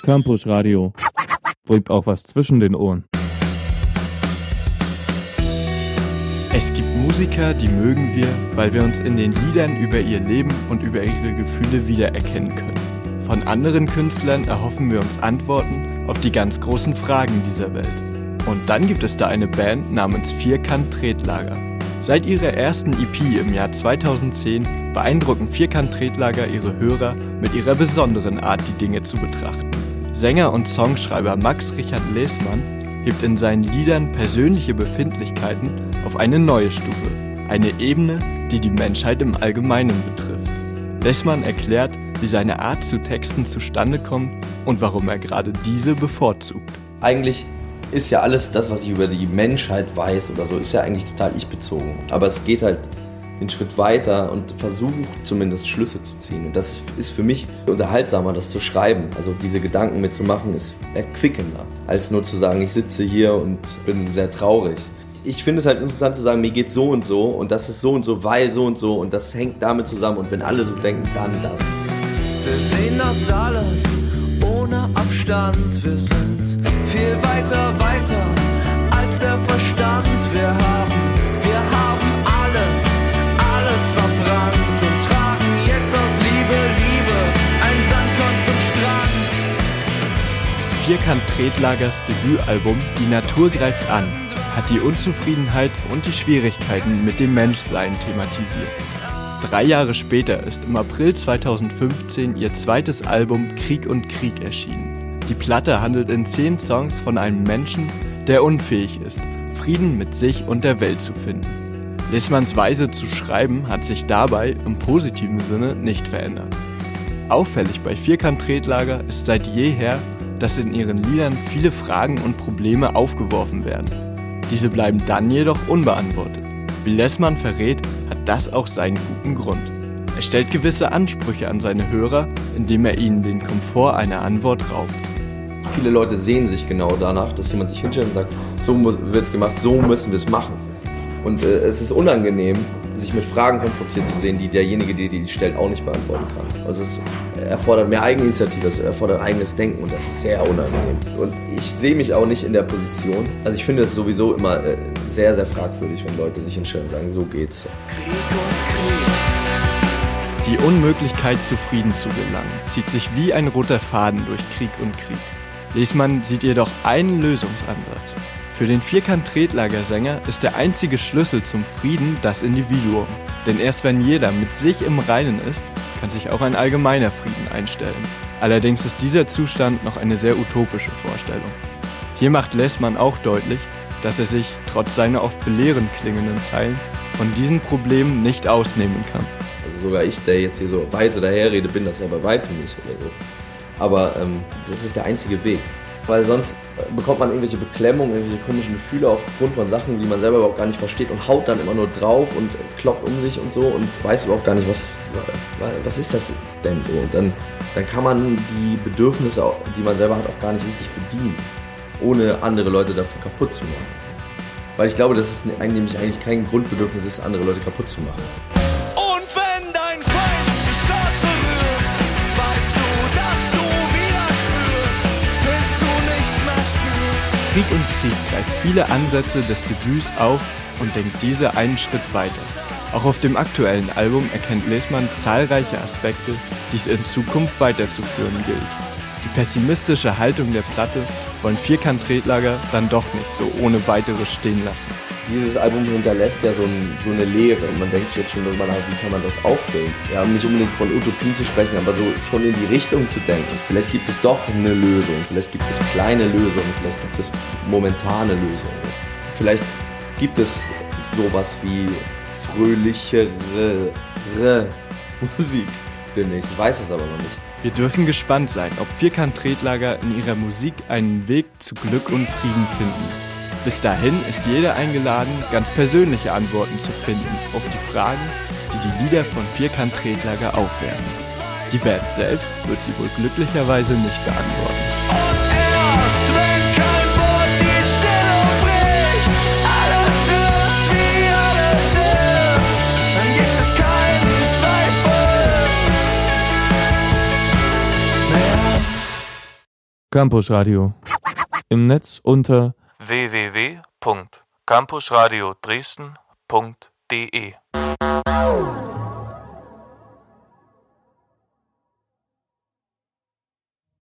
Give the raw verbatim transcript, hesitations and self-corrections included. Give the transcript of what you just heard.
Campus Radio. Bringt auch was zwischen den Ohren. Es gibt Musiker, die mögen wir, weil wir uns in den Liedern über ihr Leben und über ihre Gefühle wiedererkennen können. Von anderen Künstlern erhoffen wir uns Antworten auf die ganz großen Fragen dieser Welt. Und dann gibt es da eine Band namens Vierkant Tretlager. Seit ihrer ersten E P im Jahr zweitausendzehn beeindrucken Vierkant Tretlager ihre Hörer mit ihrer besonderen Art, die Dinge zu betrachten. Sänger und Songschreiber Max Richard Leßmann hebt in seinen Liedern persönliche Befindlichkeiten auf eine neue Stufe, eine Ebene, die die Menschheit im Allgemeinen betrifft. Leßmann erklärt, wie seine Art zu Texten zustande kommt und warum er gerade diese bevorzugt. Eigentlich ist ja alles das, was ich über die Menschheit weiß oder so, ist ja eigentlich total ich-bezogen. Aber es geht halt einen Schritt weiter und versucht zumindest Schlüsse zu ziehen. Und das ist für mich unterhaltsamer, das zu schreiben. Also diese Gedanken mitzumachen, ist erquickender, als nur zu sagen, ich sitze hier und bin sehr traurig. Ich finde es halt interessant zu sagen, mir geht so und so und das ist so und so, weil so und so und das hängt damit zusammen und wenn alle so denken, dann das. Wir sehen das alles ohne Abstand, wir sind viel weiter, weiter als der Verstand. Wir haben, wir haben alles, alles verbrannt und tragen jetzt aus Liebe, Liebe ein Sandkorn zum Strand. Vierkant Tretlagers Debütalbum Die Natur greift an hat die Unzufriedenheit und die Schwierigkeiten mit dem Menschsein thematisiert. Drei Jahre später ist im April zweitausendfünfzehn ihr zweites Album Krieg und Krieg erschienen. Die Platte handelt in zehn Songs von einem Menschen, der unfähig ist, Frieden mit sich und der Welt zu finden. Leßmanns Weise zu schreiben hat sich dabei im positiven Sinne nicht verändert. Auffällig bei Vierkant Tretlager ist seit jeher, dass in ihren Liedern viele Fragen und Probleme aufgeworfen werden. Diese bleiben dann jedoch unbeantwortet. Wie Leßmann verrät, hat das auch seinen guten Grund. Er stellt gewisse Ansprüche an seine Hörer, indem er ihnen den Komfort einer Antwort raubt. Viele Leute sehen sich genau danach, dass jemand sich hinstellt und sagt, so wird es gemacht, so müssen wir es machen. Und äh, es ist unangenehm, sich mit Fragen konfrontiert zu sehen, die derjenige, der die stellt, auch nicht beantworten kann. Also es erfordert mehr Eigeninitiative, es erfordert eigenes Denken und das ist sehr unangenehm. Und ich sehe mich auch nicht in der Position. Also ich finde es sowieso immer äh, sehr, sehr fragwürdig, wenn Leute sich hinstellen und sagen, so geht's. Die Unmöglichkeit, zu Frieden zu gelangen, zieht sich wie ein roter Faden durch Krieg und Krieg. Leßmann sieht jedoch einen Lösungsansatz. Für den Vierkant Tretlager-Sänger ist der einzige Schlüssel zum Frieden das Individuum. Denn erst wenn jeder mit sich im Reinen ist, kann sich auch ein allgemeiner Frieden einstellen. Allerdings ist dieser Zustand noch eine sehr utopische Vorstellung. Hier macht Leßmann auch deutlich, dass er sich, trotz seiner oft belehrend klingenden Zeilen, von diesen Problemen nicht ausnehmen kann. Also sogar ich, der jetzt hier so weise daherrede, bin das ja bei weitem nicht oder so. Aber ähm, das ist der einzige Weg. Weil sonst bekommt man irgendwelche Beklemmungen, irgendwelche komischen Gefühle aufgrund von Sachen, die man selber überhaupt gar nicht versteht und haut dann immer nur drauf und kloppt um sich und so und weiß überhaupt gar nicht, was, was ist das denn so. Und dann, dann kann man die Bedürfnisse, die man selber hat, auch gar nicht richtig bedienen, ohne andere Leute dafür kaputt zu machen. Weil ich glaube, dass es eigentlich, eigentlich kein Grundbedürfnis ist, andere Leute kaputt zu machen. Krieg und Krieg greift viele Ansätze des Debüts auf und denkt diese einen Schritt weiter. Auch auf dem aktuellen Album erkennt Leßmann zahlreiche Aspekte, die es in Zukunft weiterzuführen gilt. Die pessimistische Haltung der Platte wollen Vierkant Tretlager dann doch nicht so ohne weiteres stehen lassen. Dieses Album hinterlässt ja so, ein, so eine Leere und man denkt jetzt schon darüber nach, wie kann man das auffüllen. Ja, um nicht unbedingt von Utopien zu sprechen, aber so schon in die Richtung zu denken. Vielleicht gibt es doch eine Lösung, vielleicht gibt es kleine Lösungen, vielleicht gibt es momentane Lösungen. Vielleicht gibt es sowas wie fröhlichere Musik demnächst. Ich weiß es aber noch nicht. Wir dürfen gespannt sein, ob Vierkant Tretlager in ihrer Musik einen Weg zu Glück und Frieden finden. Bis dahin ist jeder eingeladen, ganz persönliche Antworten zu finden auf die Fragen, die die Lieder von Vierkant Tretlager aufwerfen. Die Band selbst wird sie wohl glücklicherweise nicht beantworten. Campusradio. Im Netz unter w w w punkt campusradio dresden punkt d e.